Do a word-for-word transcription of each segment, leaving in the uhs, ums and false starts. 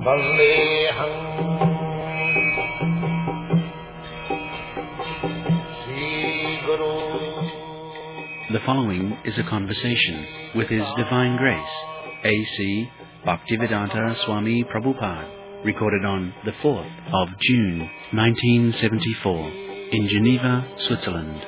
The following is a conversation with His Divine Grace, A C Bhaktivedanta Swami Prabhupada, recorded on the fourth of June, nineteen seventy-four, in Geneva, Switzerland.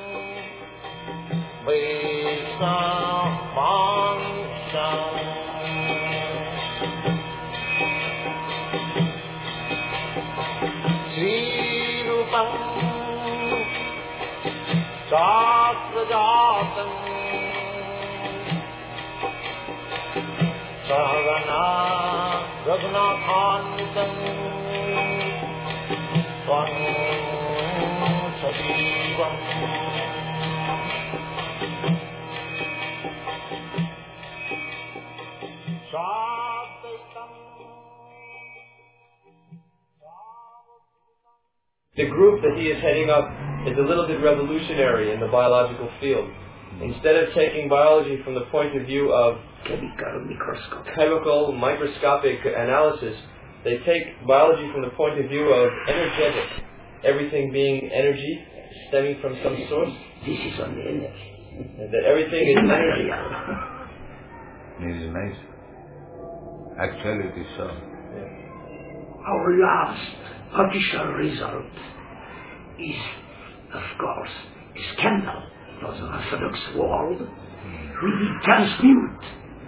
The group that he is heading up is a little bit revolutionary in the biological field. Instead of taking biology from the point of view of chemical microscopic, chemical microscopic analysis, they take biology from the point of view of energetic, everything being energy stemming from some source. This is only energy. And that everything is energy. It is nice. Actually it is so. Yeah. Our last official result is, of course, a scandal for the Orthodox world. Mm. We will transmute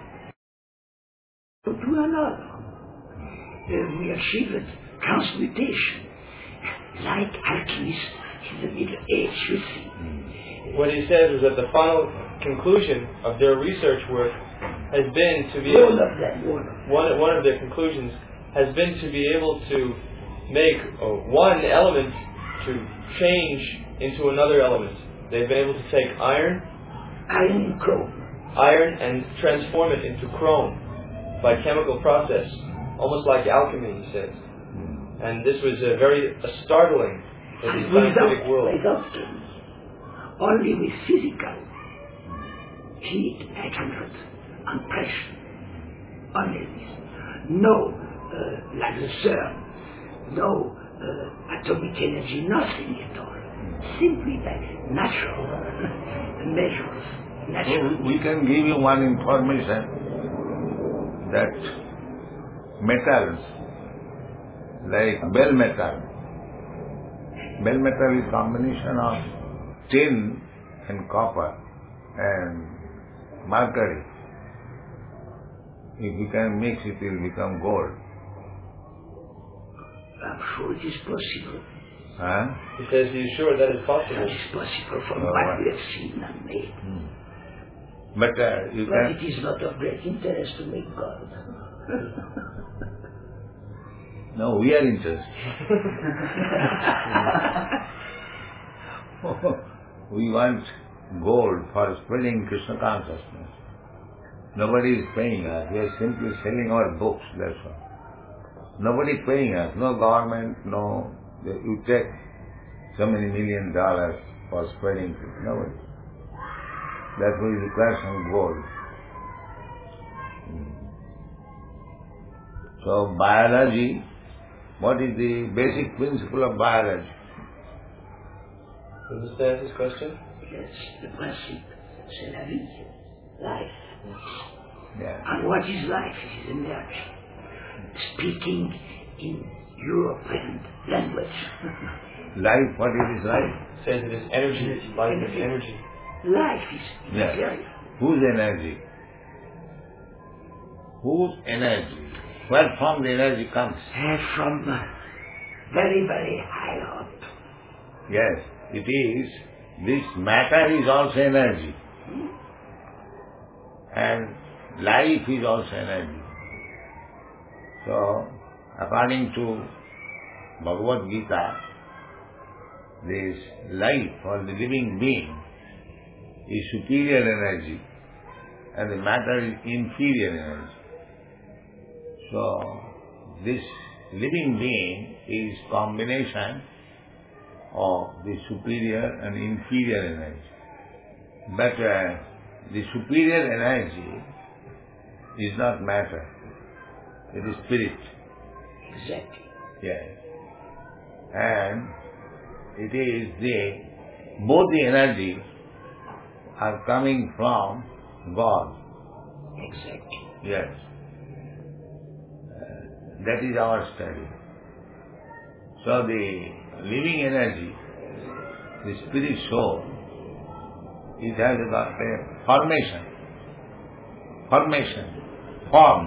to another. Mm. Uh, we achieved transmutation, like alchemists in the Middle Age, you see. Mm. What he says is that the final conclusion of their research work has been to be able to, one, one, one of their conclusions has been to be able to make uh, one element to change into another element. They've been able to take iron, iron and chrome, iron and transform it into chrome by chemical process, almost like alchemy, he says. Mm. And this was uh, very uh, startling in the scientific world. Without chemistry, only with physical heat, eight hundred, and pressure. Only this. No, uh, like the CERN, no uh, atomic energy, nothing at all. Simply by natural measures. Natural. We can give you one information that metals like bell metal, bell metal is combination of tin and copper and mercury. If you can mix it, it will become gold. I'm sure it is possible. Huh? He says he's sure that is possible. That is possible from oh, what we have seen and made. Hmm. But uh, you but can... it is not of great interest to make gold. No, we are interested. We want gold for spreading Krishna consciousness. Nobody is paying us. We are simply selling our books, that's all. Nobody is paying us. No government, no... You take so many million dollars for spreading it. Nobody. That will require some gold. Hmm. So biology, what is the basic principle of biology? Understand his question? Yes, the principle, c'est la vie, life. Yeah. And what is life? It is energy. Speaking in European language. Life, what is life? Says it is energy, life is energy. Life is yes. material. Whose energy? Whose energy? Where from the energy comes? Uh, from uh, very, very high up. Yes, it is. This matter is also energy. Hmm? And life is also energy. So, according to Bhagavad Gita, this life or the living being is superior energy and the matter is inferior energy. So, this living being is combination of the superior and inferior energy. But uh, the superior energy is not matter, it is spirit. Exactly. Yes. And it is the, both the energies are coming from God. Exactly. Yes. Uh, that is our study. So the living energy, the spirit soul, it has got a formation. Formation. Form.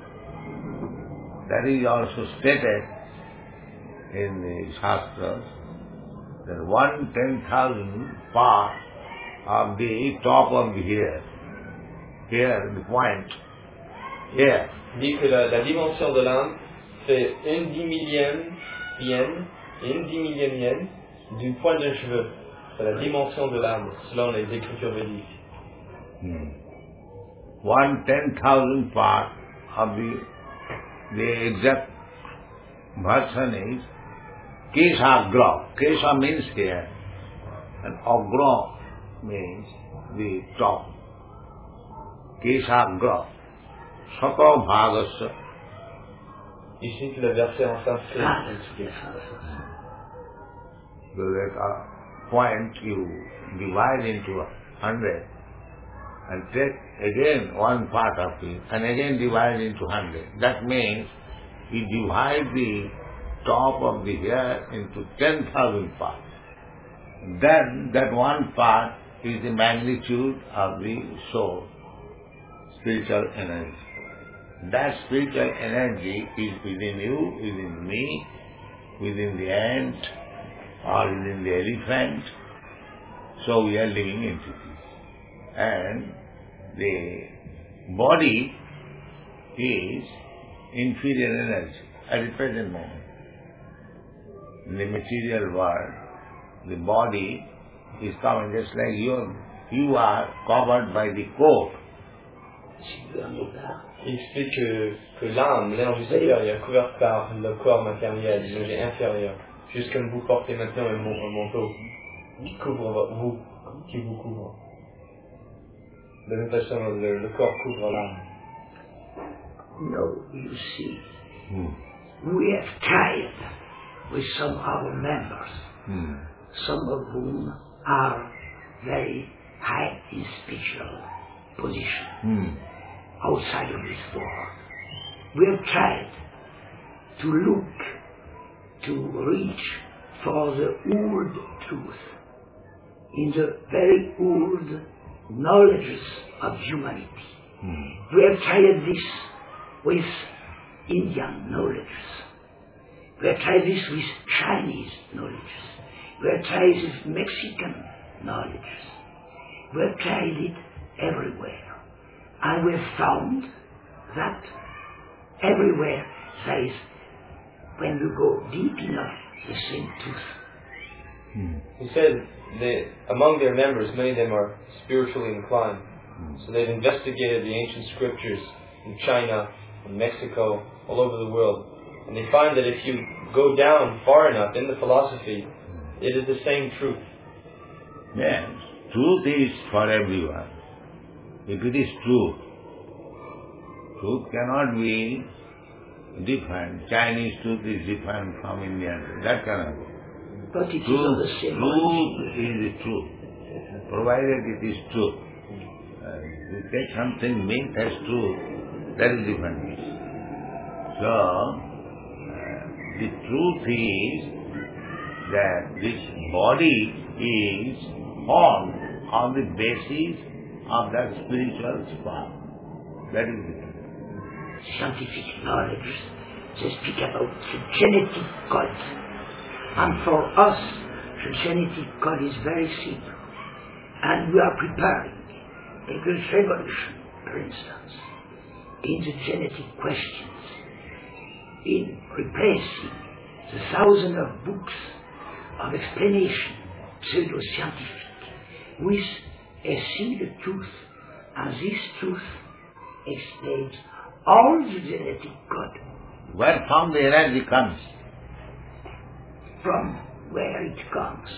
That is also stated in the Shastras, that one ten thousand part of the top of the hair, here, the point, here. dit que la, la dimension de l'âme fait une dix millième yenne et une dix millième yenne du poil d'un cheveu. C'est la dimension de l'âme, selon les écritures védiques. Hmm. One ten thousand part of the, the exact version is Keshagra. Kesha means hair, and Agra means the top. Keshagra. Sato Bhagasya. Ici, c'est le verset en sanskrit. Ah, yes, yes. So that a point you divide into a hundred and take again one part of it and again divide into hundred. That means you divide the top of the hair into ten thousand parts. Then that one part is the magnitude of the soul, spiritual energy. That spiritual energy is within you, within me, within the ant, or within the elephant. So we are living entities. And the body is inferior energy at the present moment. In the material world, the body is coming just like you, you are covered by the coat. Il explique que, que l'âme, l'énergie supérieure, est couverte par le corps matériel, l'énergie inférieure, juste comme vous portez maintenant un, mon- un manteau qui couvre vo- vous, qui vous couvre. De la même façon, le, le corps couvre l'âme. No, you see, Hmm. we have tried with some of our members, Hmm. some of whom are very high in spiritual position Hmm. outside of this world. We have tried to look, to reach for the old truth in the very old knowledges of humanity. Hmm. We have tried this with Indian knowledges. We have tried this with Chinese knowledges. We have tried this with Mexican knowledges. We have tried it everywhere. And we have found that everywhere there is, when you go deep enough, the same truth. Hmm. He said that among their members, many of them are spiritually inclined. So they've investigated the ancient scriptures in China, in Mexico, all over the world. And they find that if you go down far enough in the philosophy, it is the same truth. Yes, truth is for everyone. If it is truth, truth cannot be different. Chinese truth is different from Indian truth. That cannot be. But it is Truth, of the same truth origin. is the truth, provided it is truth. Uh, you take something meant as truth, that is different. So, uh, the truth is that this body is formed on the basis of that spiritual spark. That is the truth. Scientific knowledge, they speak about the genetic code. And for us, the genetic code is very simple. And we are preparing a great revolution, for instance, in the genetic questions, in replacing the thousands of books of explanation, pseudo-scientific, with a single truth. And this truth explains all the genetic code. Where from the energy comes? From where it comes.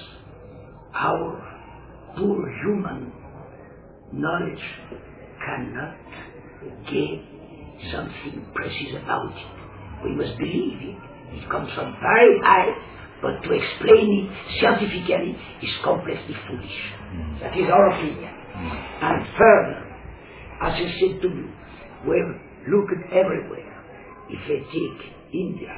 Our poor human knowledge cannot give something precise about it. we must believe it. It comes from very high, but to explain it scientifically is completely foolish. Mm. That is our opinion. Mm. And further, as I said to you, we've looked everywhere. If I take India,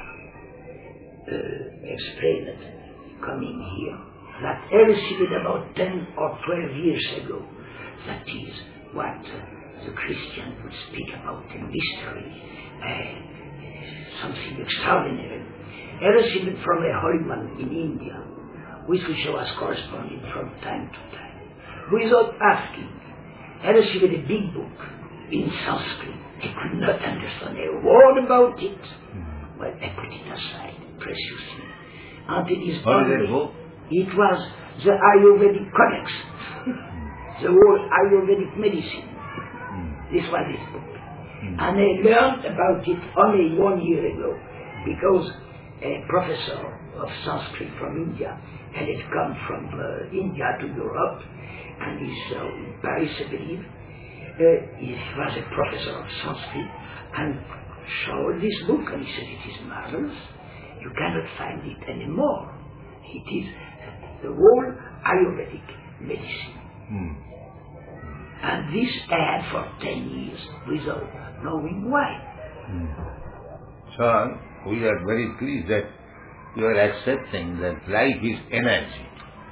uh, explain it, coming here, that everything about ten or twelve years ago, that is what uh, the Christian would speak about in mystery, uh, something extraordinary. Everything from a holy man in India, with which I was corresponding from time to time, without asking. Everything in a big book in Sanskrit. I could not understand a word about it. Mm. Well, I put it aside, preciously. And it is only, it was the Ayurvedic Codex, the whole Ayurvedic medicine. Mm. This was this book. Mm. And I learned about it only one year ago, because a professor of Sanskrit from India had it come from uh, India to Europe, and he's uh, in Paris, I believe. Uh, he was a professor of Sanskrit, and showed this book, and he said, it is marvelous. You cannot find it anymore. It is the whole Ayurvedic medicine. Mm. And this I had for ten years without knowing why. Mm. So, we are very pleased that you are accepting that life is energy.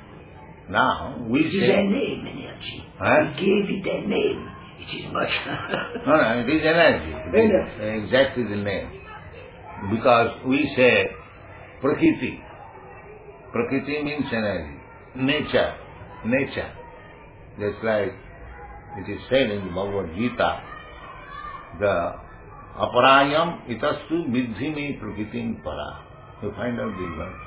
Now, we it say... It is a name, energy. Huh? We gave it a name. It is much... no, no, it is energy. It is exactly the name. Because we say Prakriti. Prakriti means energy. Nature. Nature. Just like it is said in the Bhagavad Gita, the Aparayam itastu vidhimi prakritim para. You find out these words.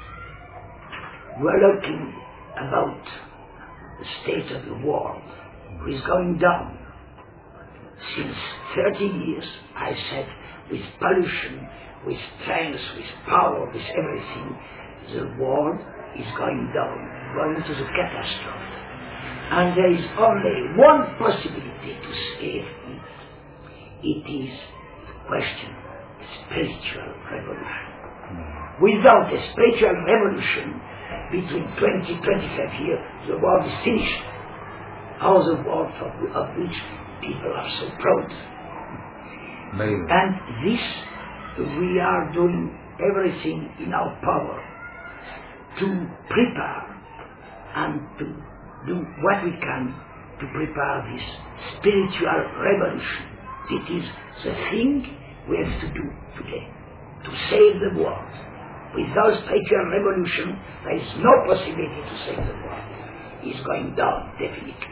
We are looking about the state of the world, which is going down. Since thirty years, I said, with pollution, with strength, with power, with everything, the world is going down, going to the catastrophe. And there is only one possibility to save it. It is the question of spiritual revolution. Mm. Without a spiritual revolution, between twenty to twenty-five years, the world is finished. How the world of, of which people are so proud. Maybe. And this, we are doing everything in our power to prepare and to do what we can to prepare this spiritual revolution. It is the thing we have to do today, to save the world. Without spiritual revolution, there is no possibility to save the world. It's going down, definitely.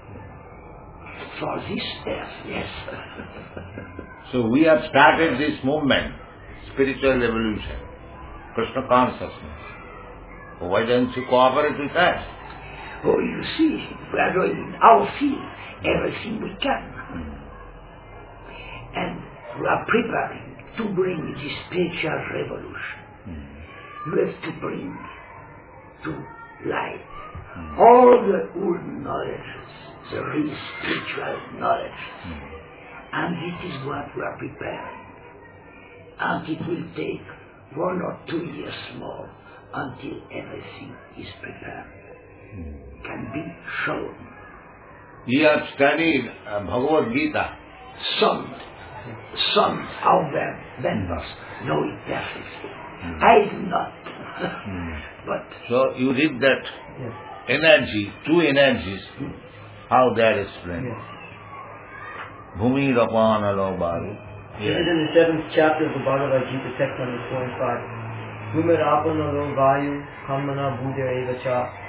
For this earth, yes. So we have started this movement, spiritual revolution, Krishna consciousness. Why don't you cooperate with us? Oh, you see, we are doing in our field everything we can. Mm. And we are preparing to bring this spiritual revolution. Mm. You have to bring to light mm. all the old knowledges, the real spiritual knowledge. Mm. And this is what we are preparing. And it will take one or two years more until everything is prepared. Mm. Can be shown. You have studied uh, Bhagavad Gita. Some, some out there, members, mm. know it perfectly. Mm. I do not. mm. But so you read that yes. energy, two energies, mm. how they are explained. Yes. Bhumi Rapana Lobaru. This is in the seventh chapter of the Bhagavad Gita, text number forty-five. Bhumi Rapana Lobaru Kamana Buddha Eva Cha.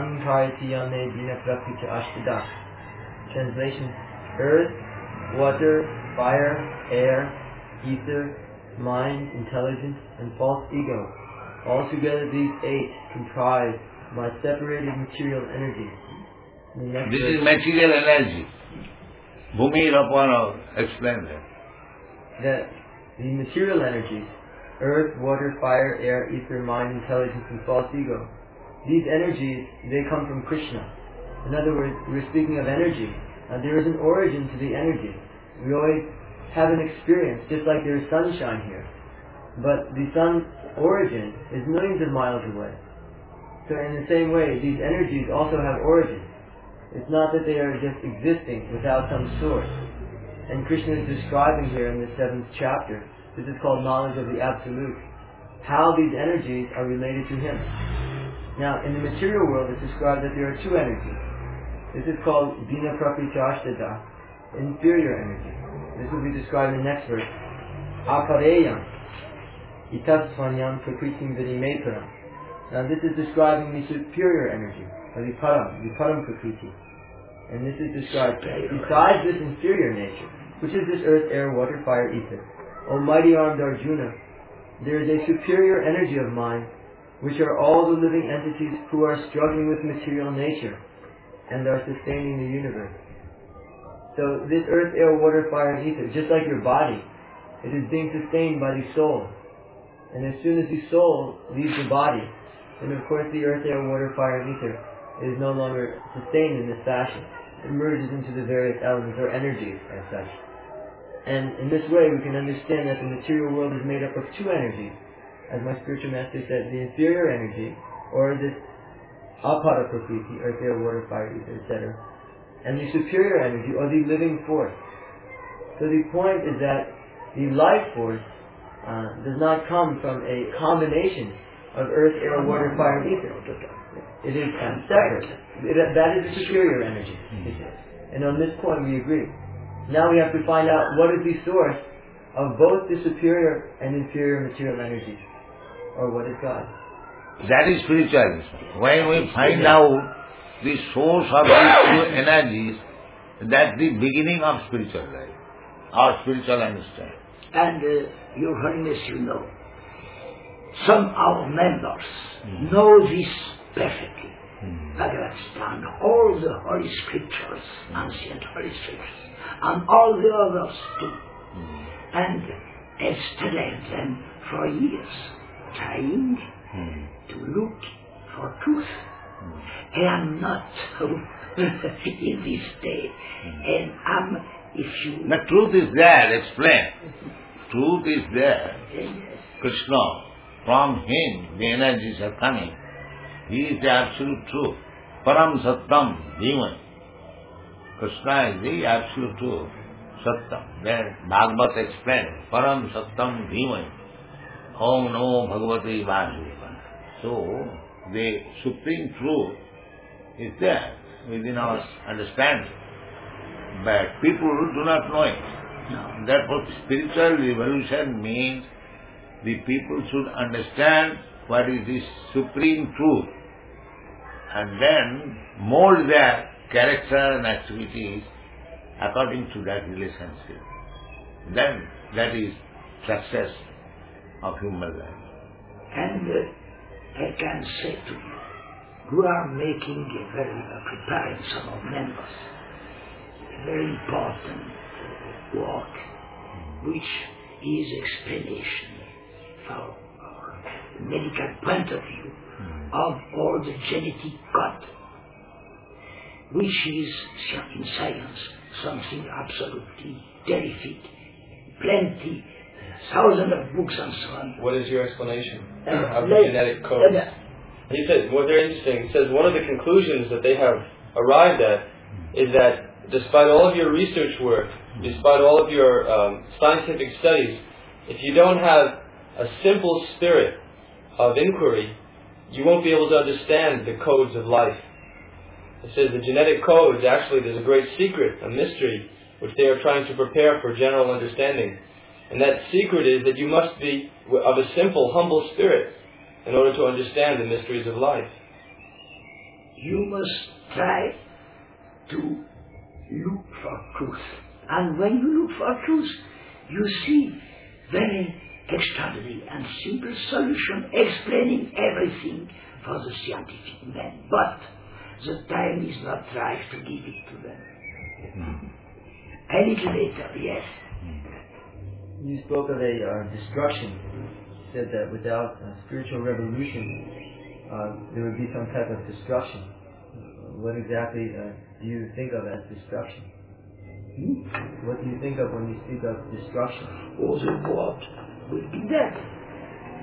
Translation: earth, water, fire, air, ether, mind, intelligence, and false ego. Altogether these eight comprise my separated material energy. This verse, is material energy. Bhumi Rapana explained that. That the material energies, earth, water, fire, air, ether, mind, intelligence, and false ego, these energies, they come from Krishna. In other words, we're speaking of energy. And there is an origin to the energy. We always have an experience, just like there is sunshine here. but the sun's origin is millions of miles away. So in the same way, these energies also have origin. It's not that they are just existing without some source. And Krishna is describing here in the seventh chapter, this is called knowledge of the Absolute, how these energies are related to Him. Now, in the material world, it's described that there are two energies. This is called Dina Prakriti, inferior energy. This will be described in the next verse. Apareyam, itasvanyam prakritim vidimeparam. Now, this is describing the superior energy, or the param, the param prakriti. And this is described besides this inferior nature, which is this earth, air, water, fire, ether. Almighty armed Arjuna, there is a superior energy of mind, which are all the living entities who are struggling with material nature and are sustaining the universe. So this earth, air, water, fire, and ether, just like your body, it is being sustained by the soul. And as soon as the soul leaves the body, then of course the earth, air, water, fire, and ether is no longer sustained in this fashion. It merges into the various elements or energies as such. And in this way we can understand that the material world is made up of two energies. As my spiritual master said, the inferior energy, or this apara prakriti, earth, air, water, fire, ether, et cetera, and the superior energy, or the living force. So the point is that the life force uh, does not come from a combination of earth, air, water, fire, and ether. It is uh, separate. It, that is the superior energy. And on this point we agree. Now we have to find out what is the source of both the superior and inferior material energies. Or what is God? That is spiritualism. When we find out the source of these two energies, that's the beginning of spiritual life, or spiritual understanding. And uh, Your Holiness, you know, some of our members mm. know this perfectly. Mm. Bhagavad Gita, all the holy scriptures, mm. ancient holy scriptures, and all the others too. Mm. And have studied them for years, trying mm. to look for truth. Mm. And I'm not so in this state. Mm. And I'm, if you... The truth is there, explain. Truth is there. Yes. Krishna, from Him the energies are coming. He is the absolute truth. Param Sattam Dhiman. Krishna is the absolute truth. Sattam. There Bhagavad explained. Param Sattam Dhiman. Om Namo Bhagavate Vasudevaya. So, the supreme truth is there within our understanding. But people do not know it. No. Therefore, spiritual revolution means the people should understand what is the supreme truth and then mold their character and activities according to that relationship. Then that is success of human life. And uh, I can say to you, you are making a very, uh, preparing some of members, a very important uh, work, which is explanation from our medical point of view of all the genetic code, which is in science something absolutely terrific, plenty, thousands of books and so on. What is your explanation Uh, of the genetic code? Uh, He says, well, very interesting. He says one of the conclusions that they have arrived at is that despite all of your research work, despite all of your um, scientific studies, if you don't have a simple spirit of inquiry, you won't be able to understand the codes of life. It says the genetic codes, actually there's a great secret, a mystery, which they are trying to prepare for general understanding. And that secret is that you must be of a simple, humble spirit in order to understand the mysteries of life. You must try to look for truth. And when you look for truth, you see very extraordinary and simple solution explaining everything for the scientific men. But the time is not right to give it to them. Mm. A little later, yes. You spoke of a uh, destruction. You said that without a spiritual revolution, uh, there would be some type of destruction. What exactly uh, do you think of as destruction? Hmm? What do you think of when you speak of destruction? All the world will be dead.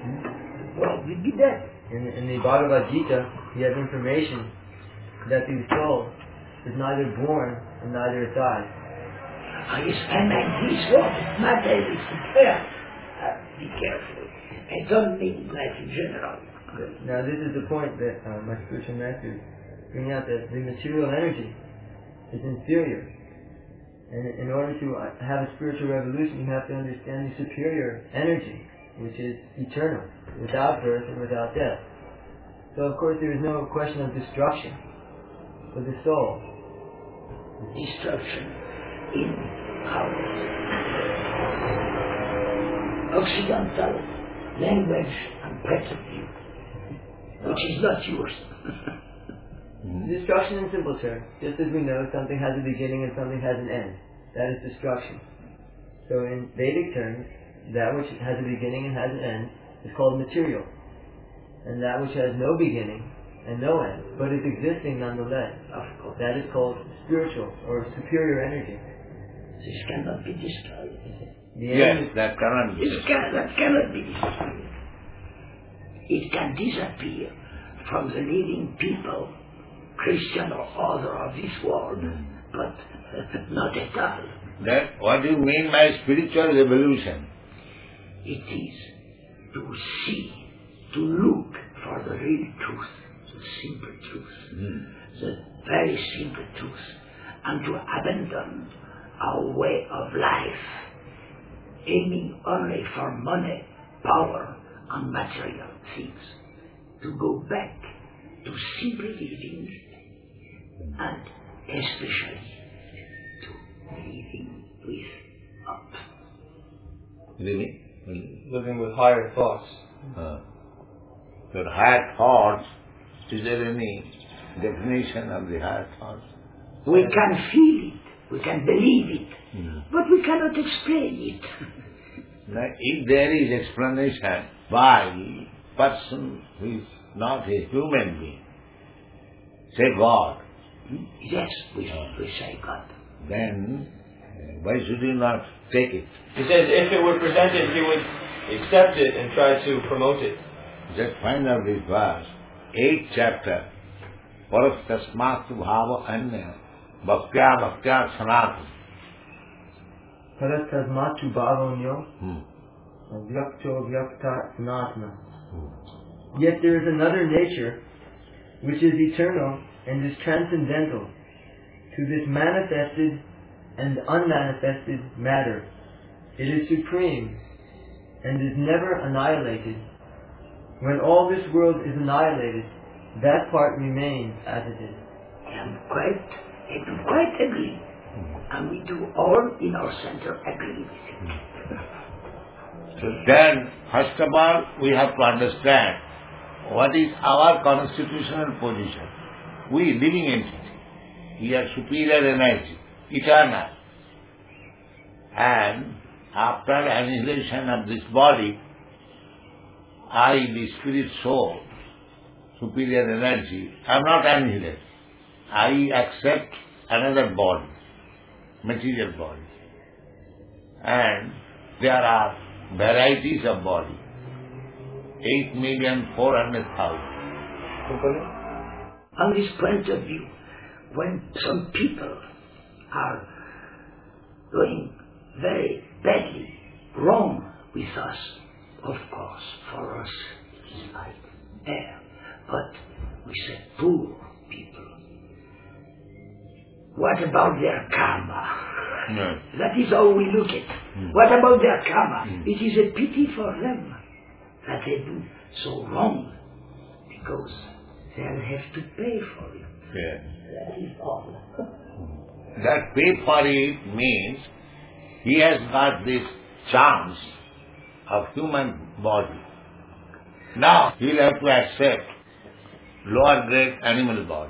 the world will be dead. In, in the Bhagavad Gita, you have information that the soul is neither born and neither it dies. I experiment this word, matter is there. Uh, be careful. I don't mean that in general. Now this is the point that uh, my spiritual masters bring out, that the material energy is inferior. And in order to have a spiritual revolution, you have to understand the superior energy, which is eternal, without birth and without death. So of course there is no question of destruction for the soul. Destruction in our Occidental language and point of view, which is not yours. Destruction in simple terms, just as we know something has a beginning and something has an end. That is destruction. So in Vedic terms, that which has a beginning and has an end is called material. And that which has no beginning and no end, but is existing nonetheless, that is called spiritual or superior energy. This cannot be destroyed. The Yes, end- that cannot be. It can, that cannot be destroyed. It can disappear from the living people, Christian or other of this world, but not at all. That, what do you mean by spiritual revolution? It is to see, to look for the real truth, the simple truth, Mm. the very simple truth, and to abandon our way of life, aiming only for money, power, and material things, to go back to simple living, and especially to living with up. Living? Living with higher thoughts. Uh, your higher thoughts, is there any definition of the higher thoughts? We can feel it, we can believe it, Mm. but we cannot explain it. Now, if there is explanation by person who is not a human being, say God, Yes, we, we say God. then uh, why should you not take it? He says if it were presented, he would accept it and try to promote it. Just find out this verse, eighth chapter, Parastasmatu bhava anya, bhaktya bhaktya sanatana. Parastasmatu bhavonyo Hmm. vyakto vyakta sanatana. Yet there is another nature which is eternal and is transcendental to this manifested and unmanifested matter. It is supreme and is never annihilated. When all this world is annihilated, that part remains as it is. I am quite, I do quite agree. And we do all in our center agree with it. So then, first of all, we have to understand what is our constitutional position. We living entity, we are superior energy, eternal. And after annihilation of this body, I, the spirit soul, superior energy, I am not annihilated. I accept another body, material body. And there are varieties of body, eight million four hundred thousand. On this point of view, when some people are going very badly wrong with us, of course, for us it's like air, but we say poor people. What about their karma? No. That is how we look at it. Mm. What about their karma? Mm. It is a pity for them that they do so wrong, because they'll have to pay for it. Yeah. That is all. That pay for it means he has got this chance of human body. Now he'll have to accept lower grade animal body.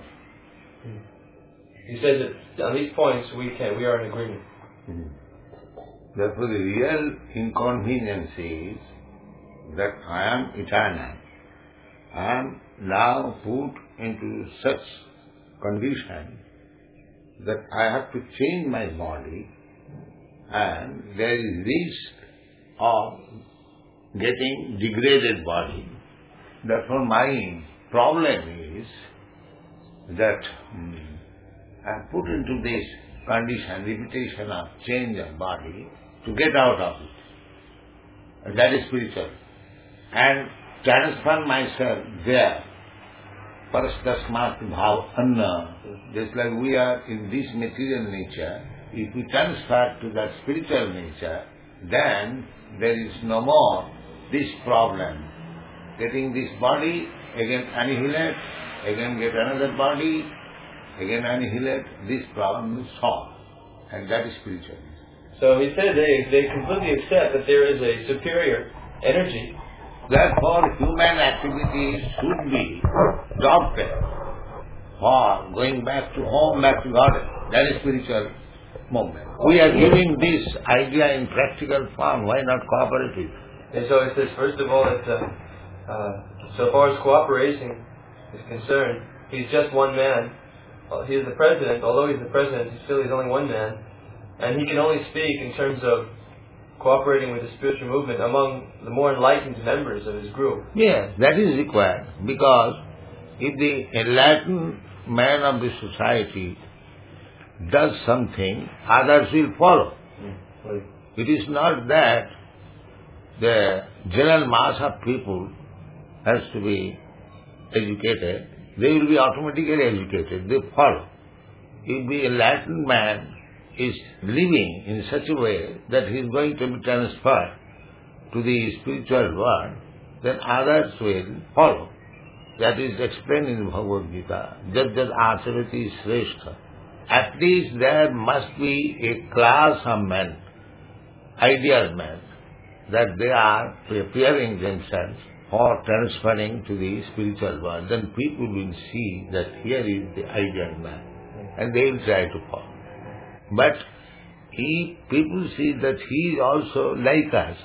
He says that on these points we can we are in agreement. Therefore the real inconvenience is that I am eternal. I am now put into such condition that I have to change my body, and there is risk of getting degraded body. Therefore my problem is that mm, I am put into this condition, limitation of change of body to get out of it. And that is spiritual. And transfer myself there. Parastasmat bhav anna. Just like we are in this material nature, if we transfer to that spiritual nature, then there is no more this problem. Getting this body, again annihilate, again get another body, again annihilate, this problem is solved. And that is spiritual. So he said they, they completely accept that there is a superior energy. Therefore, human activities should be adopted for going back to home, back to God. That is spiritual movement. We are giving this idea in practical form. Why not cooperative? And so he says, first of all, that uh, uh, so far as cooperation is concerned, he's just one man. Uh, he is the president. Although he's the president, he's still he's only one man. And he can only speak in terms of cooperating with the spiritual movement among the more enlightened members of his group. Yes, that is required, because if the enlightened man of the society does something, others will follow. Mm. It is not that the general mass of people has to be educated. They will be automatically educated. They follow. If the enlightened man is living in such a way that he is going to be transferred to the spiritual world, then others will follow. That is explained in Bhagavad Gita. Jat jat acharati shrestha. At least there must be a class of men, ideal men, that they are preparing themselves for transferring to the spiritual world. Then people will see that here is the ideal man, and they will try to follow. But if people see that he is also like us,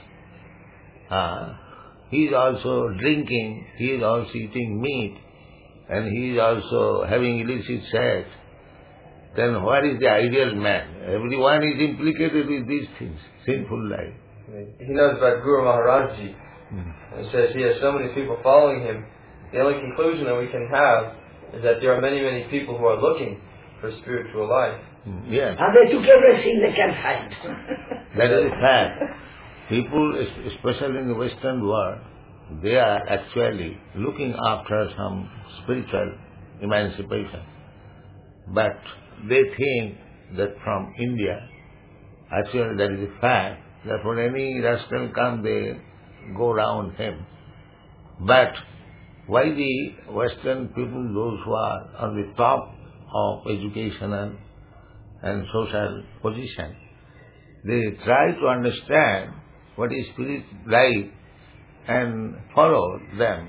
uh, he is also drinking, he is also eating meat, and he is also having illicit sex, then what is the ideal man? Everyone is implicated with these things, sinful life. He knows about Guru Maharaj Ji. Hmm. And says he has so many people following him. The only conclusion that we can have is that there are many, many people who are looking for spiritual life. Yes. And they took everything they can find. That is a fact. People, especially in the Western world, they are actually looking after some spiritual emancipation. But they think that from India, actually that is a fact, that when any rascal comes, they go round him. But why the Western people, those who are on the top of education and, and social position, they try to understand what is spirit life and follow them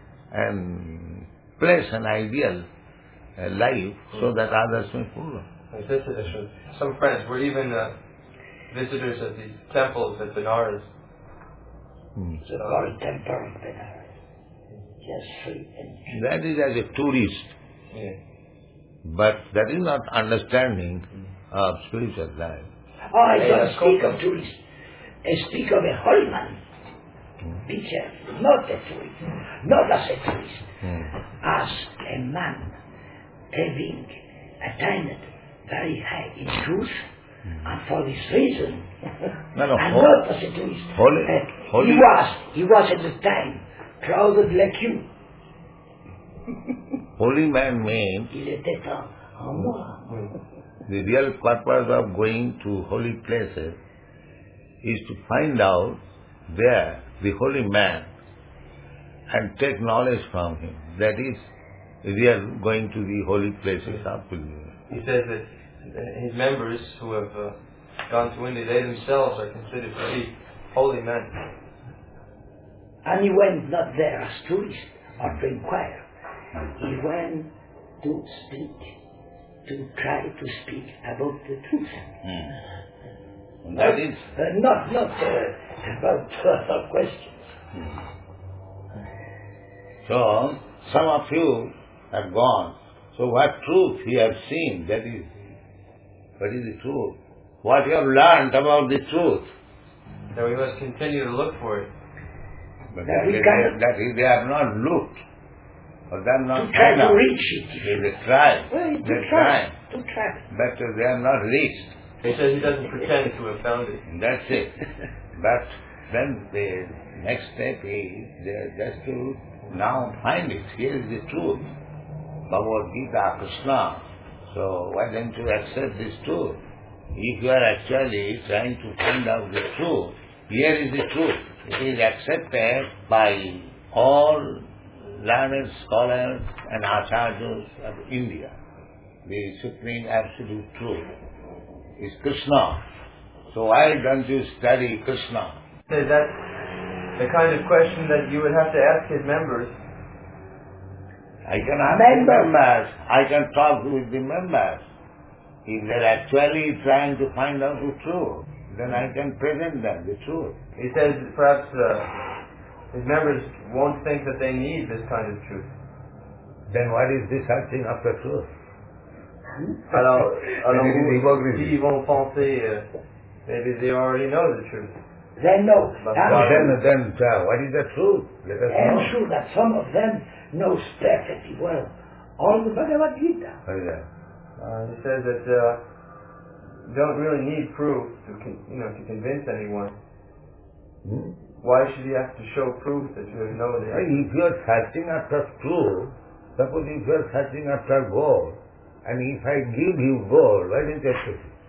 and place an ideal uh, life so that others may follow. Some friends were even uh, visitors at the temples at Benares. Hmm. The Holy Temple of Benares. Just free and that is as a tourist. Yeah. But that is not understanding of spiritual life. Oh, I don't speak of tourists. I speak of a holy man. Hmm. Be careful, not a tourist, not as a tourist, Hmm. as a man having attained very high in truth, Hmm. and for this reason, No, no, and ho- not as a tourist. holy- Uh, holy- He was, he was at the time crowded like you. Holy man means Il était en, en moi. the real purpose of going to holy places is to find out there the holy man and take knowledge from him. That is real going to the holy places of pilgrimage. He says that his members who have uh, gone to India, they themselves are considered to be holy men. And he went not there as tourist or to inquire. He went to speak, to try to speak about the truth. Hmm. That is Uh, not not uh, about other questions. so. Some of you have gone. So what truth you have seen? That is what is the truth? What you have learned about the truth? So we must continue to look for it. But that that, we is, cannot, that is, they are not looked. Or they are not to try found to out. reach it. They, they try. Well, to They try, try. to try. But uh, they are not reached. He says he doesn't pretend to have found it. And that's it. But then the next step is they are just to now find it. Here is the truth. Bhagavad Gita, Krishna. So why don't you accept this truth? If you are actually trying to find out the truth, here is the truth. It is accepted by all learned scholars and acharyas of India. The supreme absolute truth is Krishna. So why don't you study Krishna? Says that's the kind of question that you would have to ask his members. I can ask Members. the members. I can talk with the members. If they're actually trying to find out the truth, then I can present them the truth. He says perhaps uh, his members won't think that they need this kind of truth. Then what is this searching after truth? Alors, alors It is vous- hypocrisy. ils vont penser, uh, maybe they already know the truth. They know. But I'm, why- Then, then uh, what is the truth? Let us I'm know. sure that some of them knows perfectly well all the Bhagavad Gita. What is that? Uh, he says that uh, you don't really need proof to, con- you know, to convince anyone. Hmm? Why should you have to show proof that you know Well, that? if you are searching after truth, suppose if you are searching after gold, and if I give you gold, why don't you accept it?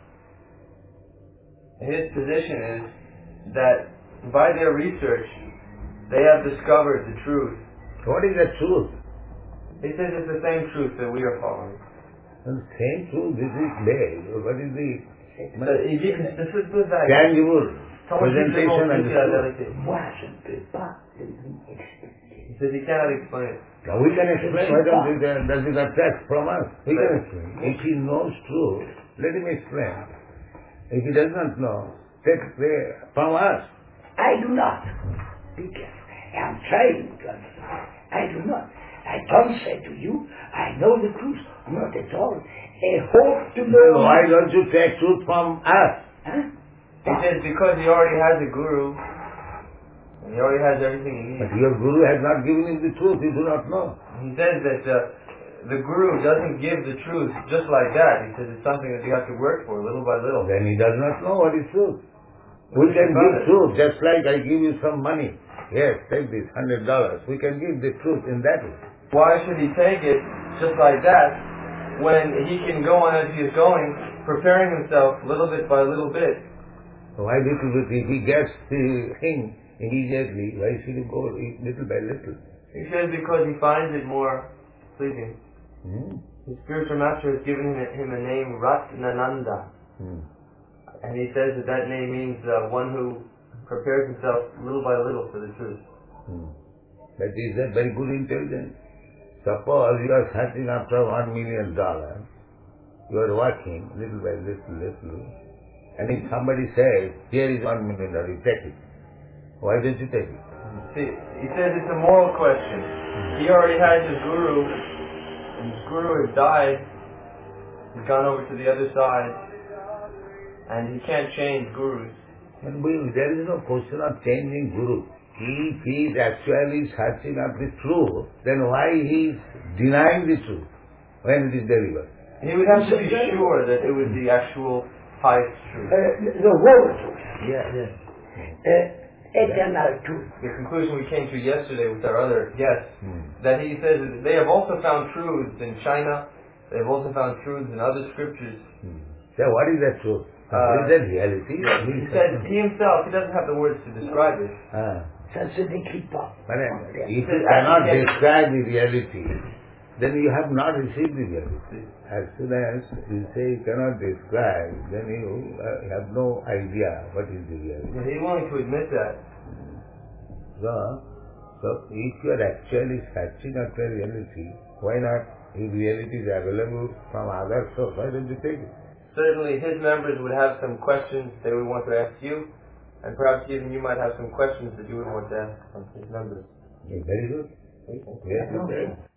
His position is that by their research, they have discovered the truth. What is the truth? He says it's the same truth that we are following. And same truth, this is vague. What is the So, il dit que c'est ce que ça- tangible Comment il peut presentation montrer and the la truth? vérité? Moi, je ne peux pas lui expliquer. He says he cannot explain it. Now we can explain, why don't we, then, does it attack from us? We can explain. If he knows truth, let him explain. If he does not know, take the from us. I do not. Because I'm trying to understand. I do not. I don't say to you, I know the truth. Not at all. I hope to know. Why don't you take truth from us? Huh? He says because he already has a guru, and he already has everything he But needs. your guru has not given him the truth, you do not know. He says that uh, the guru doesn't give the truth just like that. He says it's something that you have to work for little by little. Then he does not know what is truth. We can Got give it. truth, just like I give you some money. Yes, take this hundred dollars. We can give the truth in that way. Why should he take it just like that when he can go on as he is going, preparing himself little bit by little bit? Why little bit? If he gets the thing immediately, why should he go little by little? He says because he finds it more pleasing. Hmm? His spiritual master has given him, him a name, Ratnananda. Hmm. And he says that that name means uh, one who prepares himself little by little for the truth. Hmm. That is a very good intelligence. Suppose you are searching after one million dollars, you are working little by little, little, and if somebody says, here is one million dollars, you take it. Why don't you take it? See, he says it's a moral question. He already has his guru, and his guru has died. He's gone over to the other side, and he can't change gurus. But we, there is no question of changing guru. If he is actually searching up the truth, then why he is denying the truth when it is delivered? He would have to be sure that it was the actual highest truth. Uh, the whole truth. Yeah, yeah. Uh, eternal truth. The conclusion we came to yesterday with our other guest, Hmm. that he says that they have also found truths in China, they have also found truths in other scriptures. Hmm. So what is that truth? Uh, is that reality? He said he himself, he doesn't have the words to describe it. Ah. Ça se décrit pas. But uh, if you Actually, cannot yes. describe the reality, then you have not received the reality. As soon as you say you cannot describe, then you uh, have no idea what is the reality. He's willing to admit that. So, so if you are actually searching after reality, why not? If reality is available from other source, why don't you take it? Certainly his members would have some questions they would want to ask you, and perhaps even you might have some questions that you would want to ask from his members. Very good. Yes, okay.